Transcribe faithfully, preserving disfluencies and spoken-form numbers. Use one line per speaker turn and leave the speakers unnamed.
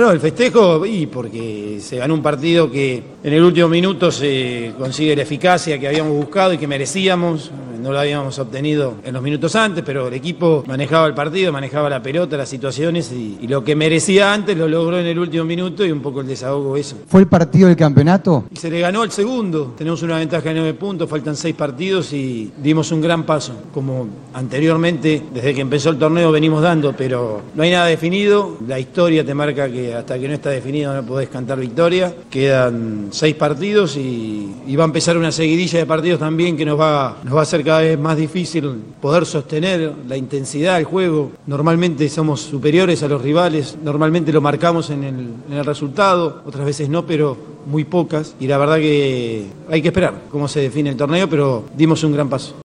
No, el festejo, y porque se ganó un partido que en el último minuto se consigue la eficacia que habíamos buscado y que merecíamos. No lo habíamos obtenido en los minutos antes, pero el equipo manejaba el partido, manejaba la pelota, las situaciones y, y lo que merecía antes lo logró en el último minuto y un poco el desahogo eso.
¿Fue el partido del campeonato?
Y se le ganó el segundo. Tenemos una ventaja de nueve puntos, faltan seis partidos y dimos un gran paso. Como anteriormente, desde que empezó el torneo venimos dando, pero no hay nada definido. La historia te marca que hasta que no está definido no podés cantar victoria. Quedan seis partidos y, y va a empezar una seguidilla de partidos también que nos va, nos va a hacer cada vez más difícil poder sostener la intensidad del juego. Normalmente somos superiores a los rivales, normalmente lo marcamos en el, en el resultado, otras veces no, pero muy pocas. Y la verdad que hay que esperar cómo se define el torneo, pero dimos un gran paso.